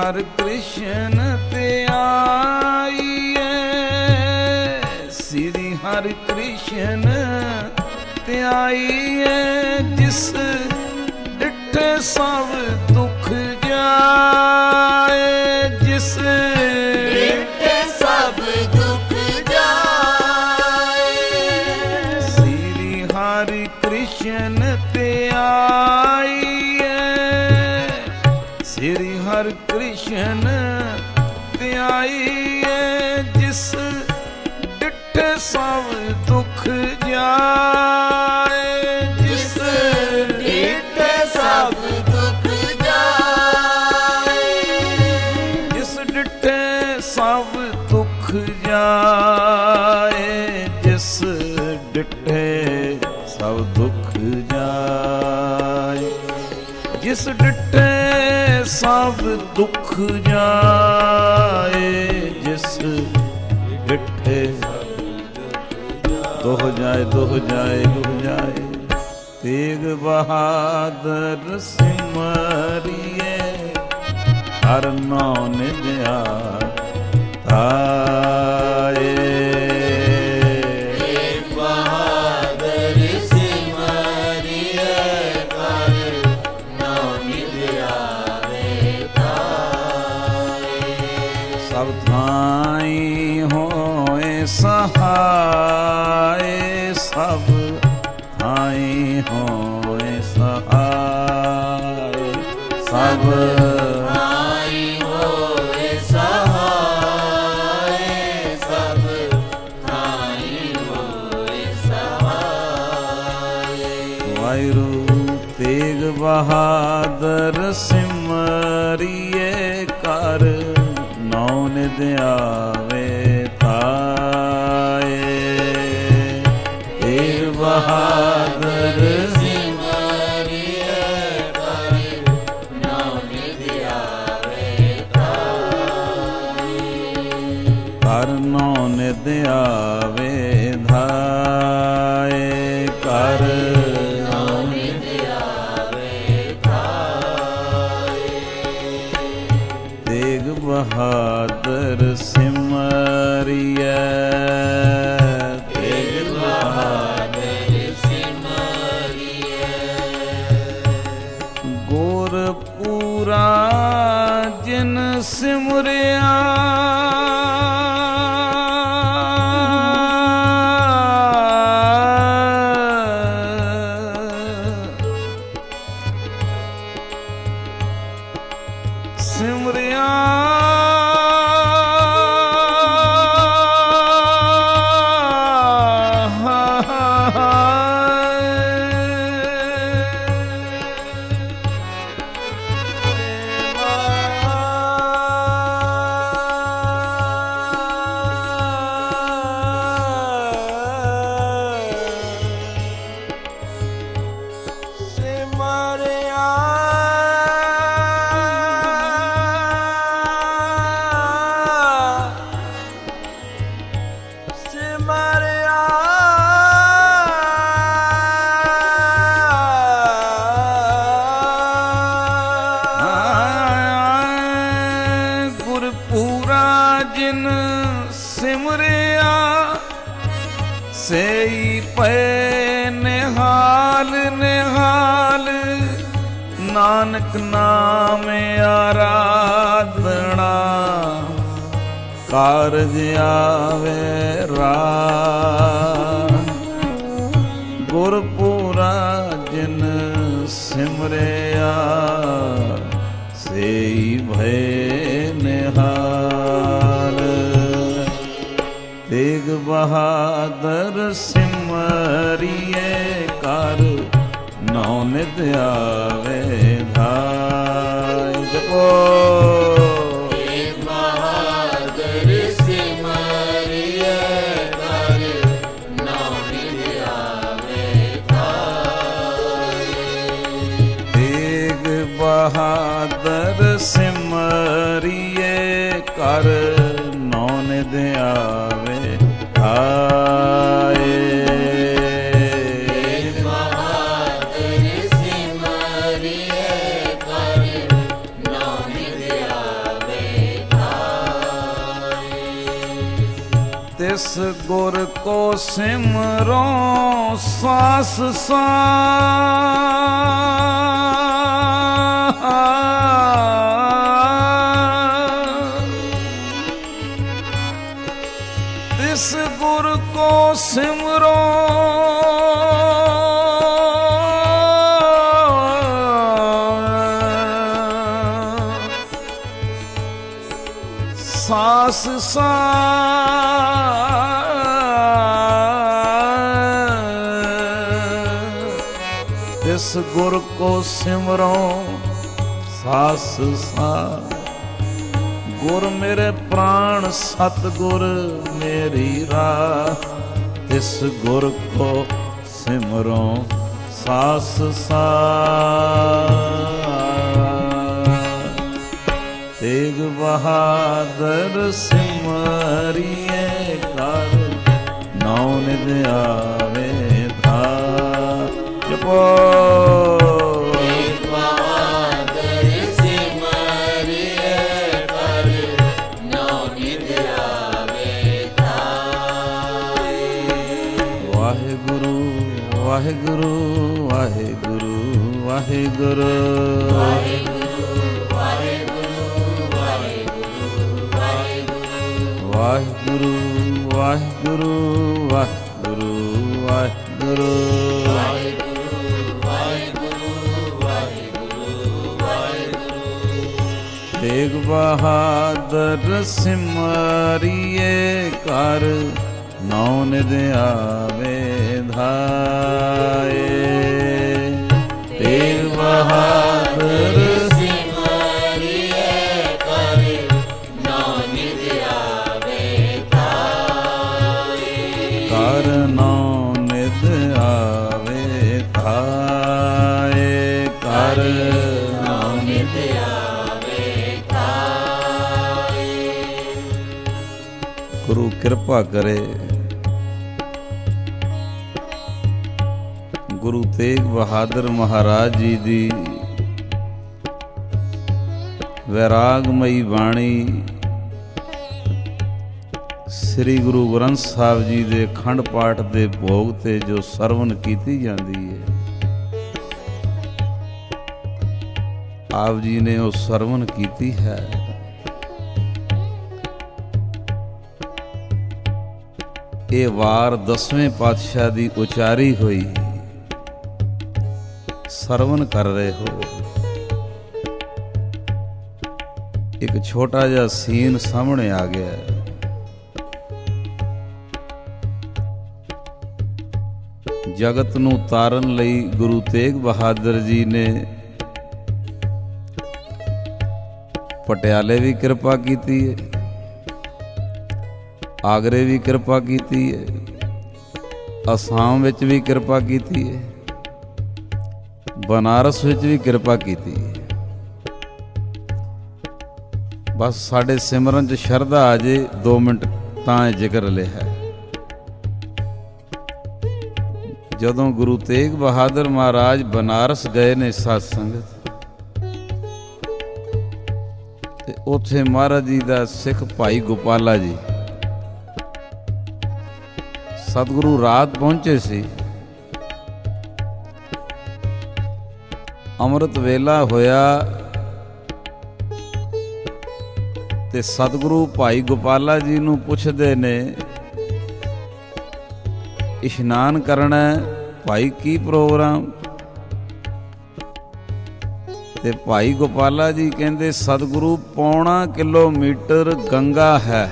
S1: ਹਰਿ ਕ੍ਰਿਸ਼ਨ ਧਿਆਈਏ, ਸ੍ਰੀ ਹਰਿ ਕ੍ਰਿਸ਼ਨ ਧਿਆਈਏ, ਜਿਸ ਡਿਠੇ ਸਭ ਦੁਖ ਜਾਏ, ਜਿਸ
S2: ਡਿਠੇ ਸਭ ਦੁਖ ਜਾਏ।
S1: ਸ੍ਰੀ ਹਰਿ ਕ੍ਰਿਸ਼ਨ ਧਿਆਈਏ, ਸ੍ਰੀ ਹਰਿ ਕ੍ਰਿਸ਼ਨ ਧਿਆਈਏ, ਜਿਸ ਡਿਠੇ ਸਭ ਦੁਖ ਜਾਏ, ਜਿਸ
S2: ਡਿਠੇ ਸਭ ਦੁਖ ਜਾਏ।
S1: ਜਿਸ ਡਿਠੇ ਸਭ ਦੁਖ ਜਾਏ, ਜਿਸ ਡਿਠੇ ਸਭ ਦੁਖ ਜਾਏ, ਜਿਸ ਡਿਠੇ ਸਭ ਦੁਖ ਜਾਏ, ਜਿਸ ਡਿਠੇ ਦੁਖ ਜਾਏ, ਦੁਖ ਜਾਏ, ਦੁਖ ਜਾਏ। ਤੇਗ ਬਹਾਦਰ ਸਿਮਰਿਏ, ਹਰਿ ਨਾਮ ਨਿਧਿ ਆਏ।
S2: ਤੇਗ ਬਹਾਦਰ ਸਿਮਰਿਏ, ਹਰਿ ਨਾਮ ਨਿਧਿ ਆਏ।
S1: ਸਭ ਥਾਈ ਹੋਏ ਸਹਾਏ, ਸਭ ਥਾਈ ਹੋਏ ਸਹਾਏ, ਸਭ
S2: ਥਾਈ ਹੋਏ ਸਹਾਏ, ਸਭ ਥਾਈ ਹੋਏ ਸਹਾਏ।
S1: ਵਾਹਿਗੁਰੂ ਤੇਗ ਬਹਾਦਰ ਸਿਮਰਿਏ, ਕਰ ਨਾਉ ਨਿਧਿ ਆਵੇ ਥਾਏ। ਤੇਗ ਬਹਾਦਰ
S2: ਸਿਮਰਿਏ, ਹਰਿ ਨਾਮ ਨਿਧਿ ਆਵੇ ਥਾਏ।
S1: ਕਰ ਨਾਉ ਨਿਧਿ ਆਵੇ ਧਾਏ, ਕਰ
S2: ਨਾਮ ਨਿਧਿ ਆਵੇ ਥਾਏ।
S1: ਤੇਗ ਬਹਾਦਰ ਸਿਮਰਿਏ,
S2: ਤੇਗ ਬਹਾਦਰ ਸਿਮਰਿਏ।
S1: ਗੁਰਪੂਰਾ ਜਿਨ ਸਿਮਰਿਆ, ਸਿਮਰਿਆ ਸਈ ਪਏ ਨਿਹਾਲ ਨਿਹਾਲ, ਨਾਨਕ ਨਾਮ ਆਰਾਧਨਾ, ਕਾਰਜ ਆਵੇ ਰਾਮ। ਗੁਰਪੂਰਾ ਜਿਨ ਸਿਮਰਿਆ, ਸਈ ਭਏ ਨਿਹਾਲ। ਤੇਗ ਬਹਾਦਰ ਸਿਮਰਿਏ, ਕਰ ਨਾਉ ਨਿਧਿ ਆਵੇ ਧਾਇ। ਜਪੋ
S2: ਤੇਗ ਬਹਾਦਰ ਸਿਮਰਿਏ, ਕਰ ਨਾਉ ਨਿਧਿ ਆਵੇ ਧਾਇ।
S1: ਤੇਗ ਬਹਾਦਰ ਸਿਮਰਿਏ, ਕਰ ਨਾਉ ਨਿਧਿ ਆਵੇ ਧਾਇ।
S2: ਤੇਗ ਬਹਾਦਰ ਸਿਮਰਿਏ, ਕਰ ਨਾਉ ਨਿਧਿ ਆਵੇ
S1: ਤਿਸ ਗੁਰ ਕੋ ਸਿਮਰੋ ਸਾਸ ਤਿਸ ਗੁਰ ਕੋ ਸਿਮਰੋ ਸਾਸ ਤਿਸ ਗੁਰ ਕੋ ਸਿਮਰੋ ਸਾਸ ਗੁਰ ਮੇਰੇ ਪ੍ਰਾਣ ਸਤਿਗੁਰ ਮੇਰੀ ਰਾਹ ਤਿਸ ਗੁਰ ਕੋ ਸਿਮਰੋ ਸਾਸ ਤੇਗ ਬਹਾਦਰ ਸਿਮਰਿਏ ਕਰ ਨੌ ਨਿਧ ਆਵੇ ਧਾਰ ਜਪੋ
S2: ਤੇਗ ਬਹਾਦਰ ਸਿਮਰਿਏ ਕਰ ਨੌ ਨਿਧ ਆਵੇ ਧਾਰ
S1: ਵਾਹਿਗੁਰੂ ਵਾਹਿਗੁਰੂ ਵਾਹਿਗੁਰੂ ਵਾਹਿਗੁਰੂ ਵਾਹਿਗੁਰੂ ਵਾਹਿਗੁਰੂ ਵਾਹਿਗੁਰੂ ਵਾਹਿਗੁਰੂ ਤੇਗ ਬਹਾਦਰ ਸਿਮਰਿਏ ਕਰ ਨੌ ਨਿਧ ਆਵੇ ਧਾਏ ਤੇਗ ਬਹਾਦਰ ਕਰ ਨੌ ਨਿਧ ਆਵੇ ਧਾਏ ਕਰ ਨੌ ਨਿਧ ਆਵੇ ਧਾਏ ਗੁਰੂ ਕਿਰਪਾ ਕਰੇ ਗੁਰੂ ਤੇਗ ਬਹਾਦਰ ਮਹਾਰਾਜ ਜੀ ਦੀ ਵੈਰਾਗਮਈ ਬਾਣੀ ਸ੍ਰੀ ਗੁਰੂ ਗ੍ਰੰਥ ਸਾਹਿਬ ਜੀ ਦੇ ਅਖੰਡ ਪਾਠ ਦੇ ਭੋਗ ਤੇ ਜੋ ਸਰਵਣ ਕੀਤੀ ਜਾਂਦੀ ਹੈ ਆਪ ਜੀ ਨੇ ਉਹ ਸਰਵਣ ਕੀਤੀ ਹੈ। ਇਹ ਵਾਰ 10ਵੇਂ ਪਾਤਸ਼ਾਹ ਦੀ ਉਚਾਰੀ ਹੋਈ ਸਰਵਣ ਕਰ ਰਹੇ ਹੋ। ਇੱਕ ਛੋਟਾ ਜਿਹਾ ਸੀਨ ਸਾਹਮਣੇ ਆ ਗਿਆ ਹੈ। ਜਗਤ ਨੂੰ ਤਾਰਨ ਲਈ ਗੁਰੂ ਤੇਗ ਬਹਾਦਰ ਜੀ ਨੇ ਪਟਿਆਲੇ ਵੀ ਕਿਰਪਾ ਕੀਤੀ ਹੈ, ਆਗਰੇ ਵੀ ਕਿਰਪਾ ਕੀਤੀ ਹੈ, ਅਸਾਮ ਵਿੱਚ ਵੀ ਕਿਰਪਾ ਕੀਤੀ ਹੈ, ਬਨਾਰਸ ਵਿੱਚ ਵੀ ਕਿਰਪਾ ਕੀਤੀ ਹੈ। ਬਸ ਸਾਡੇ ਸਿਮਰਨ 'ਚ ਸ਼ਰਧਾ ਆ ਜੇ 2 ਮਿੰਟ ਤਾਂ ਇਹ ਜ਼ਿਕਰ ਲਿਆ ਹੈ। ਜਦੋਂ ਗੁਰੂ ਤੇਗ ਬਹਾਦਰ ਮਹਾਰਾਜ ਬਨਾਰਸ ਗਏ ਨੇ ਸਾਧ ਸੰਗਤ, ਤੇ ਉੱਥੇ ਮਹਾਰਾਜ ਜੀ ਦਾ ਸਿੱਖ ਭਾਈ ਗੋਪਾਲਾ ਜੀ ਸਤਿਗੁਰੂ ਰਾਤ ਪਹੁੰਚੇ ਸੀ। ਅੰਮ੍ਰਿਤ ਵੇਲਾ ਹੋਇਆ ਤੇ ਸਤਿਗੁਰੂ ਭਾਈ ਗੋਪਾਲਾ ਜੀ ਨੂੰ ਪੁੱਛਦੇ ਨੇ ਇਸ਼ਨਾਨ ਕਰਨਾ ਭਾਈ, ਕੀ ਪ੍ਰੋਗਰਾਮ? ਤੇ ਭਾਈ ਗੋਪਾਲਾ ਜੀ ਕਹਿੰਦੇ ਸਤਿਗੁਰੂ 1.25 ਕਿਲੋਮੀਟਰ ਗੰਗਾ ਹੈ।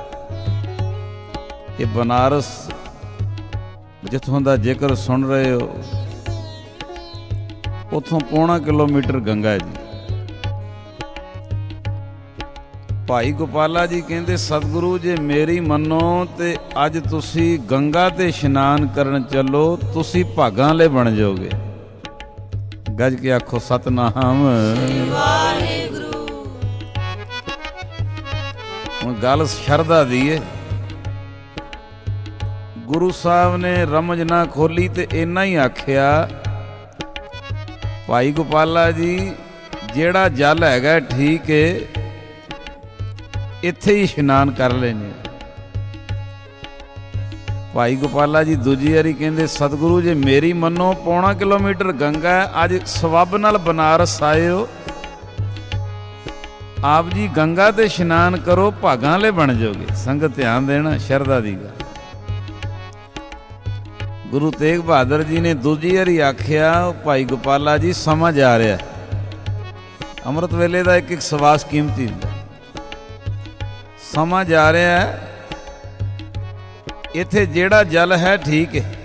S1: ਇਹ ਬਨਾਰਸ ਜਿੱਥੋਂ ਦਾ ਜ਼ਿਕਰ ਸੁਣ ਰਹੇ ਹੋ ਉੱਥੋਂ 1.25 ਕਿਲੋਮੀਟਰ ਗੰਗਾ ਹੈ ਜੀ। ਭਾਈ ਗੋਪਾਲਾ ਜੀ ਕਹਿੰਦੇ ਸਤਿਗੁਰੂ ਜੇ ਮੇਰੀ ਮੰਨੋ ਤੇ ਅੱਜ ਤੁਸੀਂ ਗੰਗਾ ਤੇ ਇਸ਼ਨਾਨ ਕਰਨ ਚੱਲੋ, ਤੁਸੀਂ ਭਾਗਾਂ ਵਾਲੇ ਬਣ ਜਾਓਗੇ। ਗੱਜ ਕੇ ਆਖੋ ਸਤਨਾਮ ਵਾਹਿਗੁਰੂ। ਹੁਣ ਗੱਲ ਸ਼ਰਧਾ ਦੀ ਏ। ਗੁਰੂ ਸਾਹਿਬ ਨੇ ਰਮਜ ਨਾ ਖੋਲੀ ਤੇ ਇੰਨਾ ਹੀ ਆਖਿਆ ਭਾਈ ਗੋਪਾਲਾ ਜੀ ਜਿਹੜਾ ਜਲ ਹੈਗਾ ਠੀਕ ਏ, ਇੱਥੇ ਹੀ ਇਸ਼ਨਾਨ ਕਰ ਲੈਣੇ। ਭਾਈ ਗੋਪਾਲਾ ਜੀ ਦੂਜੀ ਵਾਰੀ ਕਹਿੰਦੇ ਸਤਿਗੁਰੂ ਜੇ ਮੇਰੀ ਮੰਨੋ 1.5 ਕਿਲੋਮੀਟਰ ਗੰਗਾ ਅੱਜ ਸਵੱਬ ਨਾਲ ਬਨਾਰਸ ਆਇਓ, ਆਪ ਜੀ ਗੰਗਾ ਤੇ ਇਸ਼ਨਾਨ ਕਰੋ, ਭਾਗਾਂ ਵਾਲੇ ਬਣ ਜਾਓਗੇ। ਸੰਗਤ ਧਿਆਨ ਦੇਣਾ, ਸ਼ਰਧਾ ਦੀ ਗੱਲ। ਗੁਰੂ ਤੇਗ ਬਹਾਦਰ ਜੀ ਨੇ ਦੂਜੀ ਵਾਰੀ ਆਖਿਆ ਭਾਈ ਗੋਪਾਲਾ ਜੀ ਸਮਾਂ ਜਾ ਰਿਹਾ, ਅੰਮ੍ਰਿਤ ਵੇਲੇ ਦਾ ਇੱਕ ਇੱਕ ਸਵਾਸ ਕੀਮਤੀ ਹੁੰਦਾ, ਸਮਾਂ ਜਾ ਰਿਹਾ ਹੈ, ਇੱਥੇ ਜਿਹੜਾ ਜਲ ਹੈ ਠੀਕ ਹੈ।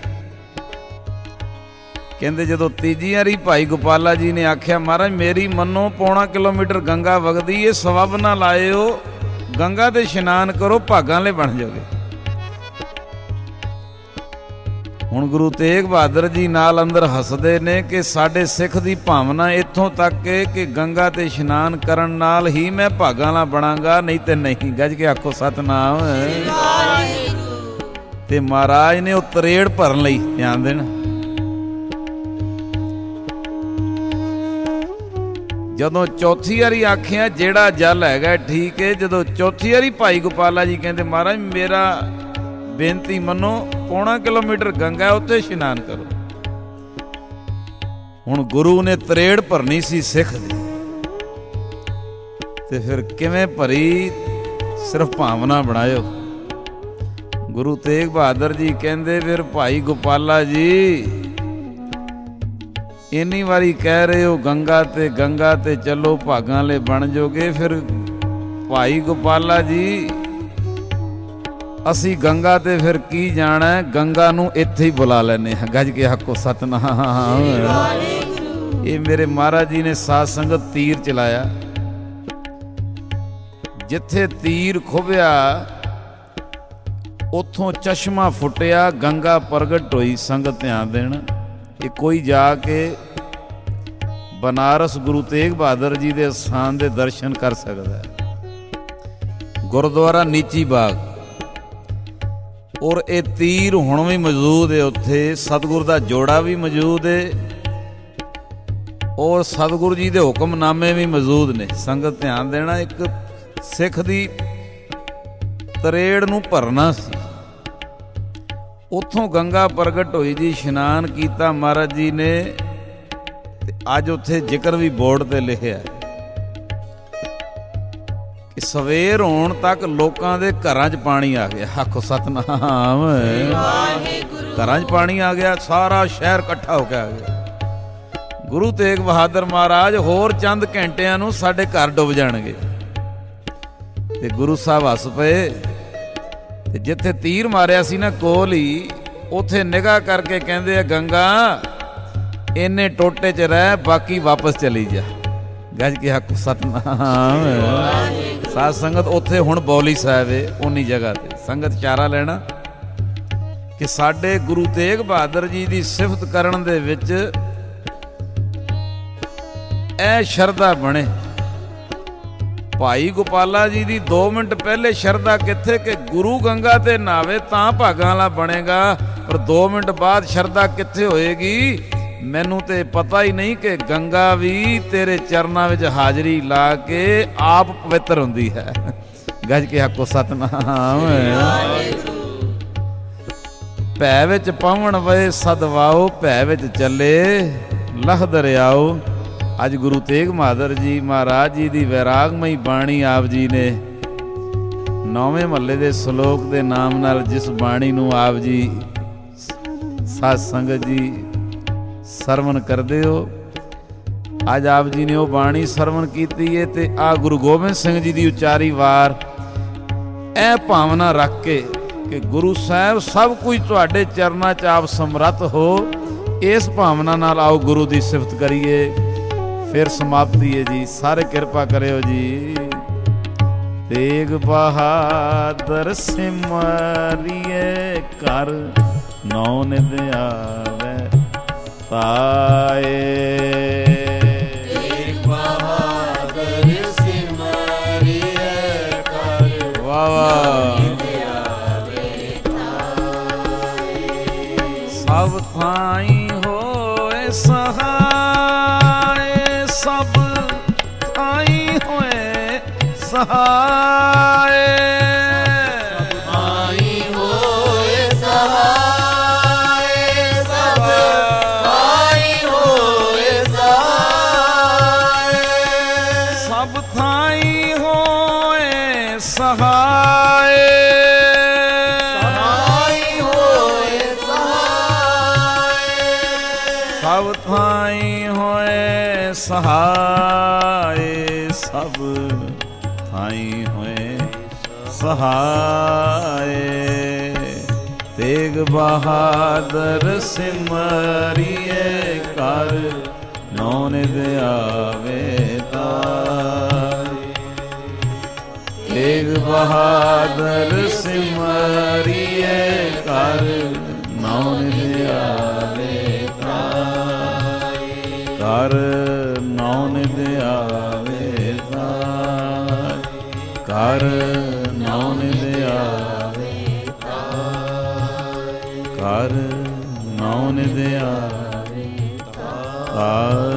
S1: ਕਹਿੰਦੇ ਜਦੋਂ ਤੀਜੀ ਵਾਰੀ ਭਾਈ ਗੋਪਾਲਾ ਜੀ ਨੇ ਆਖਿਆ ਮਹਾਰਾਜ ਮੇਰੀ ਮੰਨੋ 1.5 ਕਿਲੋਮੀਟਰ ਗੰਗਾ ਵਗਦੀ ਏ, ਸਵੱਬ ਨਾ ਲਾਇਓ, ਗੰਗਾ ਤੇ ਇਸ਼ਨਾਨ ਕਰੋ, ਭਾਗਾਂ ਵਾਲੇ ਬਣ ਜਾਓਗੇ। ਹੁਣ ਗੁਰੂ ਤੇਗ ਬਹਾਦਰ ਜੀ ਨਾਲ ਅੰਦਰ ਹੱਸਦੇ ਨੇ ਕਿ ਸਾਡੇ ਸਿੱਖ ਦੀ ਭਾਵਨਾ ਇੱਥੋਂ ਤੱਕ ਹੈ ਕਿ ਗੰਗਾ ਤੇ ਇਸ਼ਨਾਨ ਕਰਨ ਨਾਲ ਹੀ ਮੈਂ ਭਾਗਾਂ ਵਾਲਾ ਬਣਾਂਗਾ, ਨਹੀਂ ਤੇ ਨਹੀਂ। ਗੱਜ ਕੇ ਆਖੋ ਸਤਨਾਮ। ਤੇ ਮਹਾਰਾਜ ਨੇ ਉਹ ਤਰੇੜ ਭਰਨ ਲਈ ਧਿਆਨ ਦੇਣਾ, ਜਦੋਂ ਚੌਥੀ ਵਾਰੀ ਆਖਿਆ ਜਿਹੜਾ ਜਲ ਹੈਗਾ ਠੀਕ ਹੈ, ਜਦੋਂ ਚੌਥੀ ਵਾਰੀ ਭਾਈ ਗੋਪਾਲਾ ਜੀ ਕਹਿੰਦੇ ਮਹਾਰਾਜ ਮੇਰਾ ਬੇਨਤੀ ਮੰਨੋ 1.5 ਕਿਲੋਮੀਟਰ ਗੰਗਾ ਉੱਥੇ ਇਸ਼ਨਾਨ ਕਰੋ। ਹੁਣ ਗੁਰੂ ਨੇ ਤਰੇੜ ਭਰਨੀ ਸੀ ਸਿੱਖ ਦੀ, ਤੇ ਫਿਰ ਕਿਵੇਂ ਭਰੀ, ਸਿਰਫ ਭਾਵਨਾ ਬਣਾਇਓ। ਗੁਰੂ ਤੇਗ ਬਹਾਦਰ ਜੀ ਕਹਿੰਦੇ ਫਿਰ ਭਾਈ ਗੋਪਾਲਾ ਜੀ ਇੰਨੀ ਵਾਰੀ ਕਹਿ ਰਹੇ ਹੋ ਗੰਗਾ ਤੇ ਚਲੋ, ਭਾਗਾਂ ਵਾਲੇ ਬਣ ਜਾਓਗੇ। ਫਿਰ ਭਾਈ ਗੋਪਾਲਾ ਜੀ ਅਸੀਂ ਗੰਗਾ ਤੇ ਫਿਰ ਕੀ ਜਾਣਾ, ਗੰਗਾ ਨੂੰ ਇੱਥੇ ਹੀ ਬੁਲਾ ਲੈਨੇ ਹਾਂ। ਗੱਜ ਕੇ ਆਖੋ ਸਤਨਾਮ। ਇਹ ਮੇਰੇ ਮਹਾਰਾਜ ਜੀ ਨੇ ਸਾਧ ਸੰਗਤ ਤੀਰ ਚਲਾਇਆ, ਜਿੱਥੇ ਤੀਰ ਖੁੱਭਿਆ ਉੱਥੋਂ ਚਸ਼ਮਾ ਫੁੱਟਿਆ, ਗੰਗਾ ਪ੍ਰਗਟ ਹੋਈ। ਸੰਗਤ ਧਿਆਨ ਦੇਣਾ, ਇਹ ਕੋਈ ਜਾ ਕੇ ਬਨਾਰਸ ਗੁਰੂ ਤੇਗ ਬਹਾਦਰ ਜੀ ਦੇ ਸਥਾਨ ਦੇ ਦਰਸ਼ਨ ਕਰ ਸਕਦਾ ਹੈ। ਗੁਰਦੁਆਰਾ ਨੀਚੀ ਬਾਗ, ਔਰ ਇਹ ਤੀਰ ਹੁਣ ਵੀ ਮੌਜੂਦ ਹੈ ਉੱਥੇ, ਸਤਿਗੁਰ ਦਾ ਜੋੜਾ ਵੀ ਮੌਜੂਦ ਹੈ, ਔਰ ਸਤਿਗੁਰੂ ਜੀ ਦੇ ਹੁਕਮਨਾਮੇ ਵੀ ਮੌਜੂਦ ਨੇ। ਸੰਗਤ ਧਿਆਨ ਦੇਣਾ, ਇੱਕ ਸਿੱਖ ਦੀ ਤਰੇੜ ਨੂੰ ਭਰਨਾ ਸੀ, ਉੱਥੋਂ ਗੰਗਾ ਪ੍ਰਗਟ ਹੋਈ ਜੀ, ਇਸ਼ਨਾਨ ਕੀਤਾ ਮਹਾਰਾਜ ਜੀ ਨੇ, ਤੇ ਅੱਜ ਉੱਥੇ ਜ਼ਿਕਰ ਵੀ ਬੋਰਡ ਤੇ ਲਿਖਿਆ ਕਿ ਸਵੇਰ ਹੋਣ ਤੱਕ ਲੋਕਾਂ ਦੇ ਘਰਾਂ 'ਚ ਪਾਣੀ ਆ ਗਿਆ। ਆਖੋ ਸਤਨਾਮ। ਘਰਾਂ 'ਚ ਪਾਣੀ ਆ ਗਿਆ, ਸਾਰਾ ਸ਼ਹਿਰ ਇਕੱਠਾ ਹੋ ਕੇ ਆ ਗਿਆ। ਗੁਰੂ ਤੇਗ ਬਹਾਦਰ ਮਹਾਰਾਜ ਹੋਰ ਚੰਦ ਘੰਟਿਆਂ ਨੂੰ ਸਾਡੇ ਘਰ ਡੁੱਬ ਜਾਣਗੇ। ਤੇ ਗੁਰੂ ਸਾਹਿਬ ਹੱਸ ਪਏ, ਤੇ ਜਿੱਥੇ ਤੀਰ ਮਾਰਿਆ ਸੀ ਨਾ ਕੋਲ ਹੀ, ਉੱਥੇ ਨਿਗਾਹ ਕਰਕੇ ਕਹਿੰਦੇ ਆ ਗੰਗਾ ਇੰਨੇ ਟੋਟੇ 'ਚ ਰਹਿ, ਬਾਕੀ ਵਾਪਸ ਚਲੀ ਜਾ। ਗੱਜ ਕੇ ਆਖੋ ਸਤਨਾਮ। ਸਾਧ ਸੰਗਤ ਉੱਥੇ ਹੁਣ ਬੌਲੀ ਸਾਹਿਬ ਏ, ਉਨੀ ਜਗ੍ਹਾ ਤੇ ਸੰਗਤ ਚਾਰਾ ਲੈਣਾ ਕਿ ਸਾਡੇ ਗੁਰੂ ਤੇਗ ਬਹਾਦਰ ਜੀ ਦੀ ਸਿਫਤ ਕਰਨ ਦੇ ਵਿੱਚ ਇਹ ਸ਼ਰਧਾ ਬਣੇ। ਭਾਈ ਗੋਪਾਲਾ ਜੀ ਦੀ 2 ਮਿੰਟ ਪਹਿਲੇ ਸ਼ਰਧਾ ਕਿੱਥੇ ਕਿ ਗੁਰੂ ਗੰਗਾ ਤੇ ਨਾਵੇ ਤਾਂ ਭਾਗਾਂ ਵਾਲਾ ਬਣੇਗਾ, ਪਰ 2 ਮਿੰਟ ਬਾਅਦ ਸ਼ਰਧਾ ਕਿੱਥੇ ਹੋਏਗੀ ਮੈਨੂੰ ਤੇ ਪਤਾ ਹੀ ਨਹੀਂ ਕਿ ਗੰਗਾ ਵੀ ਤੇਰੇ ਚਰਨਾਂ ਵਿੱਚ ਹਾਜ਼ਰੀ ਲਾ ਕੇ ਆਪ ਪਵਿੱਤਰ ਹੁੰਦੀ ਹੈ। ਗੱਜ ਕੇ ਆਖੋ ਸਤਨਾਮ। ਭੈ ਵਿੱਚ ਪਾਵਣ ਵੇ ਸਦਵਾਓ, ਭੈ ਵਿੱਚ ਚੱਲੇ ਲਖ ਦਰਿਆਓ। ਅੱਜ ਗੁਰੂ ਤੇਗ ਬਹਾਦਰ ਜੀ ਮਹਾਰਾਜ ਜੀ ਦੀ ਵੈਰਾਗਮਈ ਬਾਣੀ ਆਪ ਜੀ ਨੇ 9ਵੇਂ ਮਹੱਲੇ ਦੇ ਸ਼ਲੋਕ ਦੇ ਨਾਮ ਨਾਲ ਜਿਸ ਬਾਣੀ ਨੂੰ ਆਪ ਜੀ ਸਾਧ ਸੰਗਤ ਜੀ ਸਰਵਣ ਕਰਦੇ ਹੋ, ਅੱਜ ਆਪ ਜੀ ਨੇ ਉਹ ਬਾਣੀ ਸਰਵਣ ਕੀਤੀ ਹੈ। ਤੇ ਆ ਗੁਰੂ ਗੋਬਿੰਦ ਸਿੰਘ ਜੀ ਦੀ ਉਚਾਰੀ ਵਾਰ ਇਹ ਭਾਵਨਾ ਰੱਖ ਕੇ ਕਿ ਗੁਰੂ ਸਾਹਿਬ ਸਭ ਕੁਝ ਤੁਹਾਡੇ ਚਰਨਾਂ 'ਚ ਆਪ ਸਮਰੱਥ ਹੋ, ਇਸ ਭਾਵਨਾ ਨਾਲ ਆਓ ਗੁਰੂ ਦੀ ਸਿਫਤ ਕਰੀਏ। ਫਿਰ ਸਮਾਪਤੀ ਹੈ ਜੀ, ਸਾਰੇ ਕਿਰਪਾ ਕਰਿਓ ਜੀ। ਤੇਗ ਬਹਾਦਰ ਸਿਮਰਿਏ ਕਰ, ਨੌ ਨਿਧ ਆਵੇ ਪਾਏ।
S2: ਤੇਗ ਬਹਾਦਰ ਸਿਮਰਿਏ ਕਰ,
S1: ਵਾਹ ਵਾਹ। ਸਭ ਥਾਈਂ ਹੋਏ ਸਹਾਏ, ਸਭ ਥਾਈਂ ਹੋਏ ਸਹਾਏ,
S2: ਸਭ ਥਾਈਂ ਹੋਏ ਸਹਾਏ।
S1: ਸਹਾਏ ਸਭ ਥਾਈ ਹੋਏ ਸਹਾਏ। ਤੇਗ ਬਹਾਦਰ ਸਿਮਰਿਏ ਕਰ ਨੌ ਨਿਧ ਆਵੇ ਤਾਰੇ। ਤੇਗ ਬਹਾਦਰ ਸਿਮਰਿਏ ਕਰ ਨੌ ਨਿਧ ਆਵੇ ਤਾਰੇ। ਕਰ ਨੌ ਨਿਧ ਆਵੇ ਤਾਰੇ। ਕਰ ਨੌ ਨਿਧ ਆਵੇ ਤਾਰੇ। ਕਰ ਨੌ ਨਿਧ ਆਵੇ ਤਾਰੇ।